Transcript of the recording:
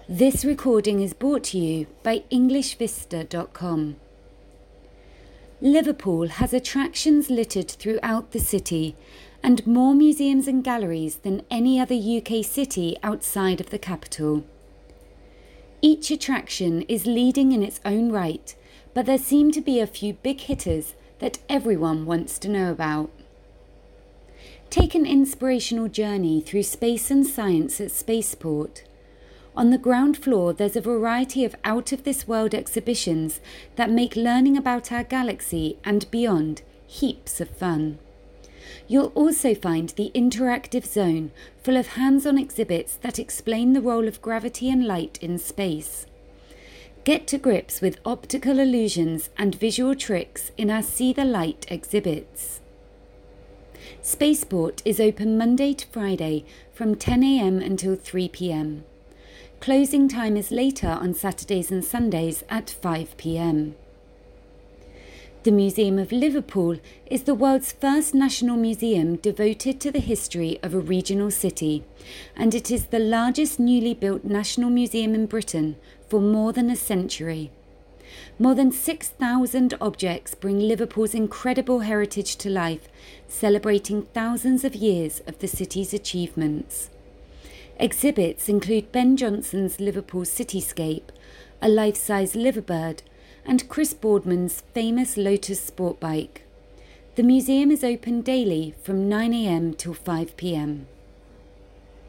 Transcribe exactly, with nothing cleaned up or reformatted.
This recording is brought to you by English Vista dot com. Liverpool has attractions littered throughout the city and more museums and galleries than any other U K city outside of the capital. Each attraction is leading in its own right, but there seem to be a few big hitters that everyone wants to know about. Take an inspirational journey through space and science at Spaceport. On the ground floor, there's a variety of out-of-this-world exhibitions that make learning about our galaxy and beyond heaps of fun. You'll also find the interactive zone full of hands-on exhibits that explain the role of gravity and light in space. Get to grips with optical illusions and visual tricks in our See the Light exhibits. Spaceport is open Monday to Friday from ten a m until three p m. Closing time is later on Saturdays and Sundays at five p m. The Museum of Liverpool is the world's first national museum devoted to the history of a regional city, and it is the largest newly built national museum in Britain for more than a century. More than six thousand objects bring Liverpool's incredible heritage to life, celebrating thousands of years of the city's achievements. Exhibits include Ben Jonson's Liverpool Cityscape, a life-size liverbird, and Chris Boardman's famous Lotus sport bike. The museum is open daily from nine a m till five p m.